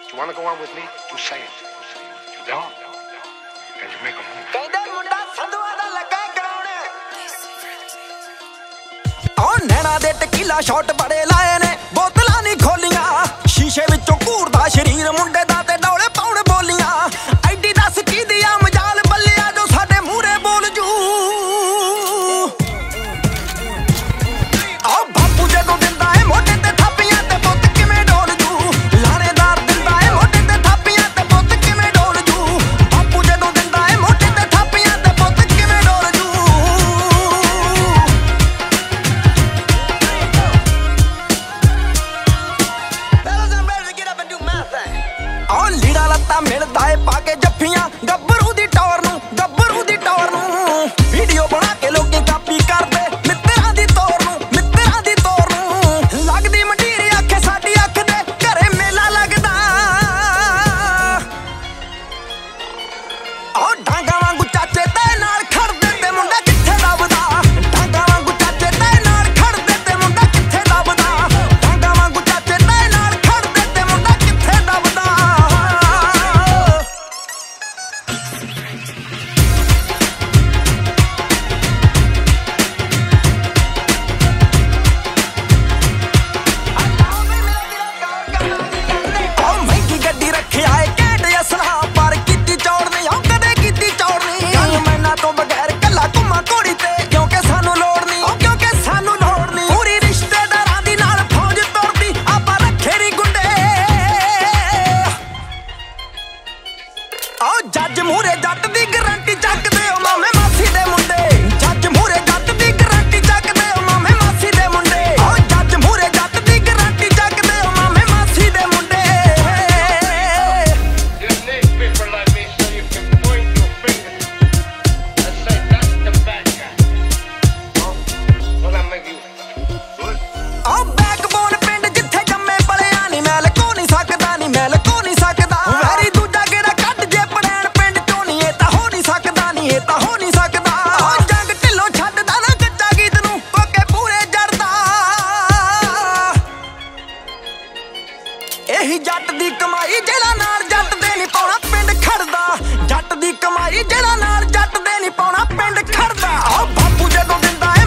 You wanna go on with me? You say it. You don't? Then you make a move. ਕਹਿੰਦੇ ਮੁੰਡਾ ਸੰਧੂਆਂ ਦਾ ਲੱਗਾ ਕਰਾਉਣੇ ਉਹ ਨੈਣਾ ਦੇ ਟਕੀਲਾ ਸ਼ਾਟ ਬੜੇ ਲਾਏ ਨੇ ਬੋਤਲਾਂ ਨਹੀਂ ਖੋਲੀਆਂ ਸ਼ੀਸ਼ੇ ਵਿੱਚੋਂ ਘੂਰਦਾ ਸ਼ਰੀਰ ਮੁੰਡੇ ਦਾ ਤੇ ਡੌਲੇ ਪਾਉਣ ਬੋਲੀਆਂ ਐਡੀ ਦੱਸ ਕੀ ਦਿਆ ਮਜਾਲ ਬੱਲਿਆ ਜੋ ਸਾਡੇ ਮੂਹਰੇ ਬੋਲ ਜੂ ਆਹ ਬਾਪੂ ਜਦੋਂ ਦਿੰਦਾ ਏ ਮੋਢੇ ਤੇ ਥਾਪੀਆਂ ਤੇ ਪੁੱਤ ਕਿਵੇਂ ਡੋਲ ਜੂ ਲਾਣੇਦਾਰ ਦਿੰਦਾ ਏ ਮੋਢੇ ਤੇ ਥਾਪੀਆਂ ਤੇ ਪੁੱਤ ਕਿਵੇਂ ਡੋਲ ਜੂ ਬਾਪੂ ਜਦੋਂ ਦਿੰਦਾ ਏ ਮੋਢੇ ਤੇ ਥਾਪੀਆਂ ਤੇ ਪੁੱਤ ਕਿਵੇਂ ਡੋਲ ਜੂ ਆਹ ਲੀੜਾ ਲੱਤਾ ਮਿਲਦਾ ਏ ਪਾ ਕੇ ਜੱਫੀਆਂ ਗੱਭਰੂ ਦੀ ਟੌਰ ਨੂੰ ਵੀਡੀਓ ਬਣਾ ਕੇ ਲੋਕੀ ਕਾਪੀ ਕਰਦੇ ਮਿੱਤਰਾਂ ਦੀ ਤੋਰ ਨੂੰ ਲੱਗਦੀ ਮੰਡੀਰ ਆਖੇ ਸਾਡੀ ਅੱਖ ਦੇ ਘਰੇ ਮੇਲਾ ਲੱਗਦਾ ਆਹ ਡਾਂਗਾ ਵਾਂਗੂ ਚਾਚੇ ਤੇ ਨਾਲ ਖੜਦੇ ਤੇ ਮੁੰਡਾ ਕਿੱਥੇ ਲੱਭਦਾ ਡਾਂਗਾ ਵਾਂਗੂ ਚਾਚੇ ਤੇ ਨਾਲ ਖੜਦੇ ਤੇ ਮੁੰਡਾ ਕਿੱਥੇ ਲੱਭਦਾ ਡਾਂਗਾ ਵਾਂਗੂ ਚਾਚੇ ਤੇ ਨਾਲ ਖੜਦੇ ਤੇ ਮੁੰਡਾ ਕਿੱਥੇ ਲੱਭਦਾ ਉਹ ਮਹਿੰਗੀ ਗੱਡੀ ਰੱਖਿਆ ਏ ਘੈਂਟ ਅਸਲਾ ਪਰ ਕੀਤੀ ਚੌੜ ਨਹੀਂ ਉਹ ਕਦੇ ਕੀਤੀ ਚੌੜ ਨਹੀਂ ਮੈਨਾਂ ਤੋਂ ਬਗੈਰ ਕੱਲਾ ਘੁੰਮਾ ਘੋੜੀ ਤੇ ਕਿਉਂਕਿ ਸਾਨੂੰ ਲੋੜ ਨਹੀਂ ਪੂਰੀ ਰਿਸ਼ਤੇਦਾਰਾਂ ਦੀ ਨਾਲ ਫੌਜ ਤੁਰਦੀ ਆਪਾਂ ਰੱਖੇ ਨੀ ਗੁੰਡੇ ਆਹ ਜੱਜ ਮੂਹਰੇ ਜੱਟ ਦੀ ਗਰੰਟੀ ਚੱਕਦੇ ਓ ਮਾਮੇ ਮਾਸੀ ਦੇ ਮੁੰਡੇ ਜੱਜ ਮੂਹਰੇ ਜੱਟ ਦੀ ਗਰੰਟੀ ਚੱਕਦੇ ਓ ਮਾਮੇ ਮਾਸੀ ਦੇ ਮੁੰਡੇ ਆਹ ਜੱਜ ਮੂਹਰੇ ਜੱਟ ਦੀ ਗਰੰਟੀ ਚੱਕਦੇ ਓ ਮਾਮੇ ਮਾਸੀ ਦੇ ਮੁੰਡੇ You need people like me so you can point your finger and say that's the bad guy. Huh? Will that make you good? ਆਹ ਬੈਕਬੋਨ ਪਿੰਡ ਜਿੱਥੇ ਜੰਮੇ ਪਲਿਆ ਨਹੀਂ ਮੈਂ ਲਕੋ ਨਹੀਂ ਸਕਦਾ ਵੈਰੀ ਦੂਜਾ ਗੇੜਾ ਕੱਢ ਜੇ ਪੜੈਣ ਪਿੰਡ ਚੋਂ ਨਹੀਂ ਇਹ ਤਾਂ ਹੋ ਨਹੀਂ ਸਕਦਾ ਆਹ ਜੰਗ ਢਿੱਲੋਂ ਛੱਡਦਾ ਨਾ ਕੱਚਾ ਗੀਤ ਨੂੰ ਕੋਕੇ ਪੂਰੇ ਜੜਦਾ ਇਹੀ ਜੱਟ ਦੀ ਕਮਾਈ ਜਿਹੜਾ ਨਾਲ ਜੱਟ ਦੇ ਨਹੀਂ ਪਾਉਣਾ ਪਿੰਡ ਖੜਦਾ ਜੱਟ ਦੀ ਕਮਾਈ ਜਿਹੜਾ ਨਾਲ ਜੱਟ ਦੇ ਨਹੀਂ ਪਾਉਣਾ ਪਿੰਡ ਖੜਦਾ ਆਹ ਬਾਪੂ ਜਦੋਂ ਦਿੰਦਾ